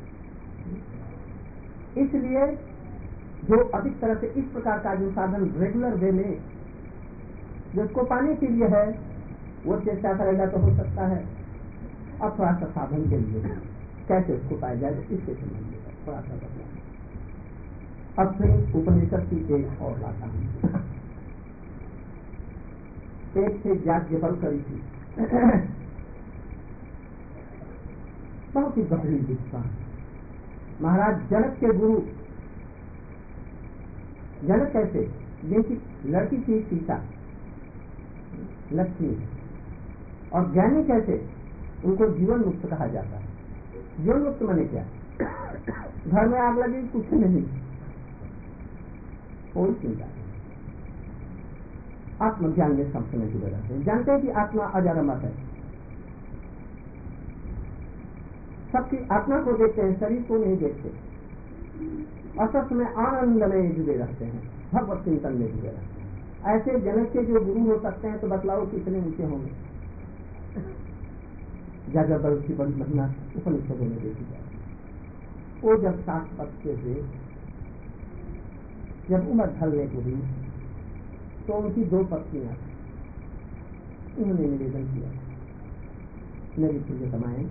इसलिए जो अधिक तरह से इस प्रकार का जो साधन रेगुलर वे में जिसको पाने के लिए है, वो चेष्टा करेगा तो हो सकता है। अब थोड़ा सा साधन के लिए कैसे उसको पाया जाए, इसके संबंध थोड़ा सा बदलाव। अब फिर उपनिषद की एक और लाता हूँ। एक से याज्ञवल्क्य करी थी, बहुत ही गंभीर विद्वान, महाराज जनक के गुरु। जनक कैसे? जिनकी लड़की थी सीता, लक्ष्मी, और ज्ञानी कैसे? उनको जीवन मुक्त कहा जाता है। जीवन मुक्त माने क्या? घर में आग लगी कुछ नहीं, कोई चिंता नहीं, आत्मज्ञान में सब समय जुड़े रहते हैं। जानते हैं कि आत्मा अजर अमर है, सबकी आत्मा को देखते हैं, शरीर को नहीं देखते। असत में आनंद में जुड़े रहते हैं, भगवत चिंतन में जुड़े रहते हैं। ऐसे जनक के जो गुरु हो सकते हैं तो बतलाओ कितने ऊंचे होंगे। याज्ञवल्क्य की बड़ी महिमा उपनिषदों में देखी जाए। वो जब सात बच्चे हुए, जब उम्र ढलने को हुई, तो उनकी दो पत्नियां, उन्होंने निवेदन किया, मेरी प्रियतमाएं,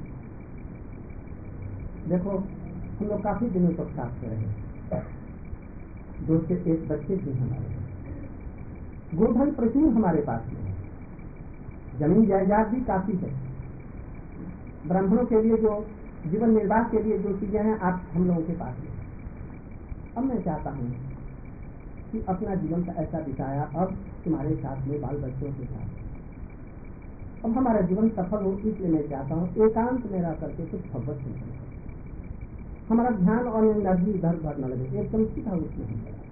देखो हम लोग काफी दिनों तक साथ में रहे, दो से एक बच्चे भी हमारे, गोधन प्रचुर हमारे पास में है, जमीन जायदाद भी काफी है, ब्राह्मणों के लिए जो जीवन निर्वाह के लिए जो चीजें हैं आप हम लोगों के पास में। अब मैं चाहता हूँ कि अपना जीवन का ऐसा बिताया, अब तुम्हारे साथ में बाल बच्चों के साथ अब हमारा जीवन सफल हो, इसलिए मैं चाहता हूँ एकांत में रह करके कुछ भगवत चिंतन करें, हमारा ध्यान और एनर्जी इधर उधर न लगे, एकदम सीधा उसमें ही लगा।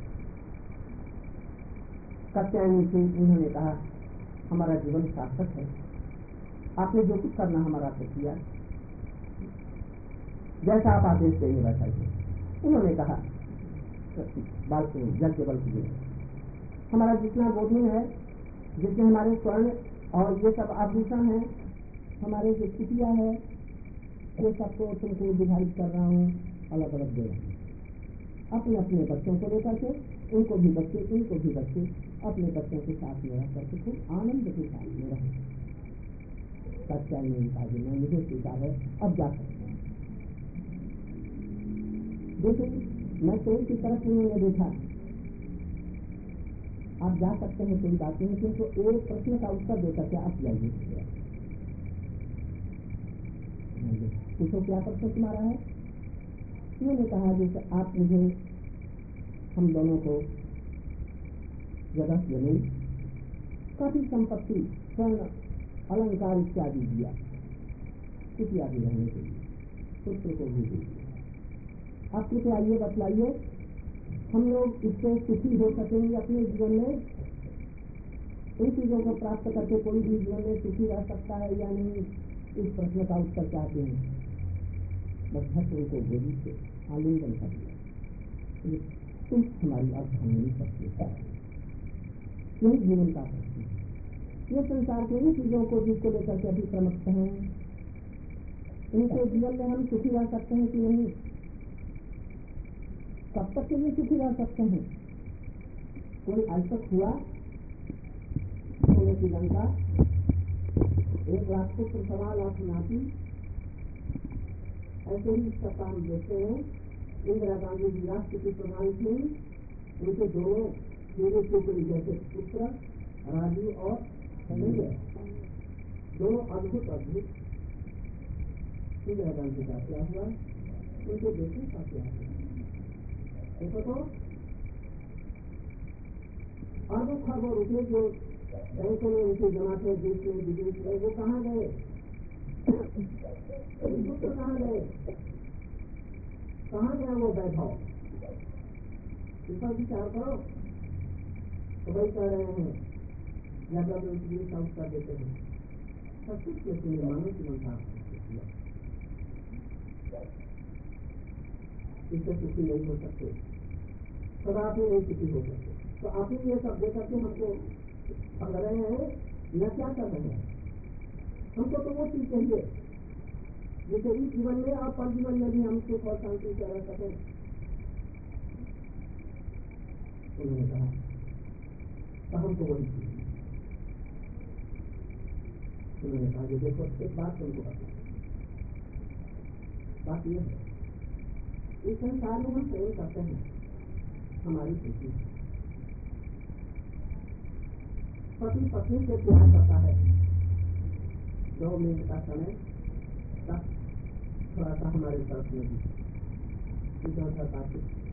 कात्यायनी सिंह उन्होंने कहा हमारा जीवन सार्थक है, आपने जो कुछ करना हमारा से किया, जैसा आप आदेश देंगे वैसा ही। उन्होंने कहा याज्ञवल्क्य जी, हमारा जितना गोधन है, जितने हमारे स्वर्ण और ये सब आभूषण है, हमारे जो कुटिया है, ये सबको तुमको विभाजित कर रहा हूँ, अलग अलग दे रहा हूँ। अपने अपने बच्चों को लेकर के, उनको भी बच्चे, इनको भी बच्चे, अपने बच्चों के साथ में रह करके खूब आनंद के साथ में रहे। सच्चाई नहीं था जी, मैं मुझे स्वीकार है, अब जा सकते हैं। देखिए मैं पेड़ की तरफ उन्होंने देखा, आप जा सकते हैं, कोई बात नहीं, किंतु एक प्रश्न का उत्तर देकर के आप जाइए। पूछो क्या प्रश्न तुम्हारा है? उन्होंने कहा जैसे आप मुझे, हम दोनों को जगह जमीन, काफी संपत्ति, स्वर्ण, अलंकार इत्यादि दिया, इत्यादि रहने के लिए, पुत्र को भी दिया। आप कृपया आइए बतलाइए, हम लोग इससे सुखी हो सकेंगे अपने जीवन में? इन चीजों को प्राप्त करके कोई भी जीवन में सुखी रह सकता है या नहीं? इस प्रश्न का उत्तर चाहते हैं। बस उनको गोदी से आलिंगन कर दिया, तुम हमारी अब हम नहीं सकते। यही जीवन का प्रश्न है। ये संसार के इन चीजों को जिसको लेकर के अभी प्रमुख हैं, इनके जीवन में हम सुखी रह सकते हैं कि नहीं? कब तक के लिए सुखी रह सकते हैं? कोई आज तक हुआ सोने की लंका, एक लाख पुत्र सवा लाख नाती, ऐसे ही इसका काम देखते हैं। इंदिरा गांधी जी राष्ट्रपति प्रधान थी, उनके दोनों मेरे टुकड़ी जैसे पुत्र राजू और संजय, दोनों अद्भुत अद्भुत। इंदिरा गांधी का क्या हुआ, उनके बेटे का क्या हुआ? देखो तो अरबों खरबों रुपये जो बैंकों में उनके जमा थे, देश में विदेश में, वो कहाँ गए? पुत्र कहाँ गए? कहाँ गया वो वैभव? इस पर विचार करो। तो वही कह रहे हैं या जब उसका उत्तर देते हैं सब कुछ के सुनिए मानो की मनता इससे सुखी नहीं हो सकते, सदा आप नहीं सुखी हो सकते। तो आप ये सब देकर के हमको पढ़ रहे हैं या क्या कर रहे हैं? हमको तो वो चीज चाहिए जिसे इस जीवन में और पर जीवन में भी हम सुख और शांति से रह सकें। उन्होंने कहा तो हमको वही चीज। उन्होंने कहा कि देखो एक बात तुमको बता, बात यह है इस संसार में हम प्रेम करते हैं, हमारी खुशी पति पत्नी से प्यार करता है, दो मिनट का समय तक थोड़ा सा हमारे तरफ में भी बातचीत